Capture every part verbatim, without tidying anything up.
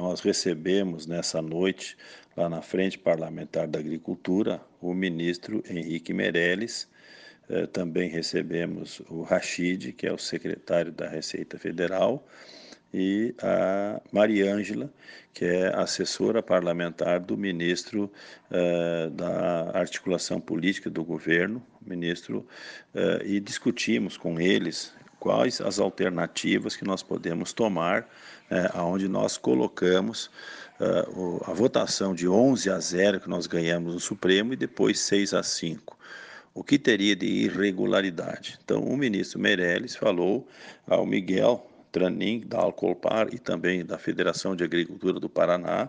nós recebemos nessa noite, lá na Frente Parlamentar da Agricultura, o ministro Henrique Meirelles. Eh, também recebemos o Rachid, que é o secretário da Receita Federal, e a Mariângela, que é assessora parlamentar do ministro eh, da Articulação Política do Governo, ministro, eh, e discutimos com eles quais as alternativas que nós podemos tomar, eh, aonde nós colocamos eh, o, a votação de onze a zero que nós ganhamos no Supremo e depois seis a cinco. O que teria de irregularidade? Então, o ministro Meirelles falou ao Miguel Tranin, da Alcolpar e também da Federação de Agricultura do Paraná,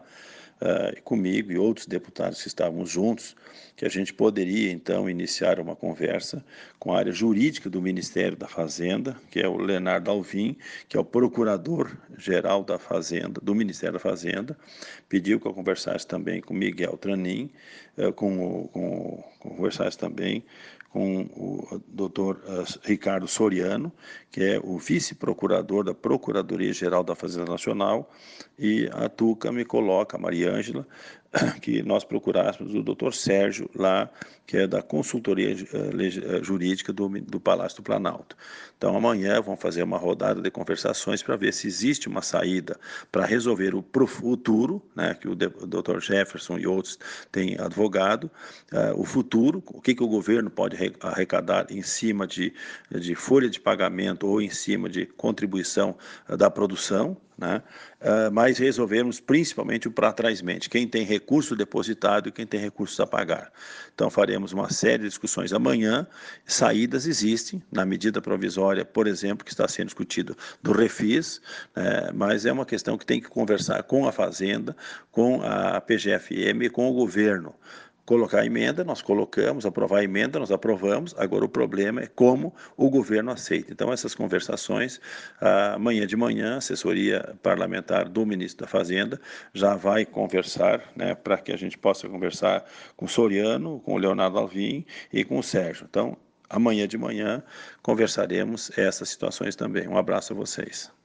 uh, comigo e outros deputados que estavam juntos, que a gente poderia, então, iniciar uma conversa com a área jurídica do Ministério da Fazenda, que é o Leonardo Alvim, que é o procurador-geral da Fazenda, do Ministério da Fazenda, pediu que eu conversasse também com Miguel Tranin, uh, com, com, conversasse também com o doutor Ricardo Soriano, que é o vice-procurador da Procuradoria-Geral da Fazenda Nacional, e a Tuca me coloca, a Mariângela, que nós procurássemos o doutor Sérgio, lá, que é da Consultoria Jurídica do, do Palácio do Planalto. Então, amanhã vamos fazer uma rodada de conversações para ver se existe uma saída para resolver o pro futuro, né, que o doutor Jefferson e outros têm advogado, uh, o futuro, o que, que o governo pode arrecadar em cima de, de folha de pagamento ou em cima de contribuição uh, da produção, né? Uh, mas resolvemos principalmente o para trás-mente, quem tem recurso depositado e quem tem recursos a pagar. Então faremos uma série de discussões amanhã, saídas existem, na medida provisória, por exemplo, que está sendo discutido do Refis, né? Mas é uma questão que tem que conversar com a Fazenda, com a P G F M e com o governo. Colocar a emenda, nós colocamos, aprovar a emenda, nós aprovamos, agora o problema é como o governo aceita. Então, essas conversações, amanhã de manhã, a assessoria parlamentar do ministro da Fazenda já vai conversar, né, para que a gente possa conversar com o Soriano, com o Leonardo Alvim e com o Sérgio. Então, amanhã de manhã, conversaremos essas situações também. Um abraço a vocês.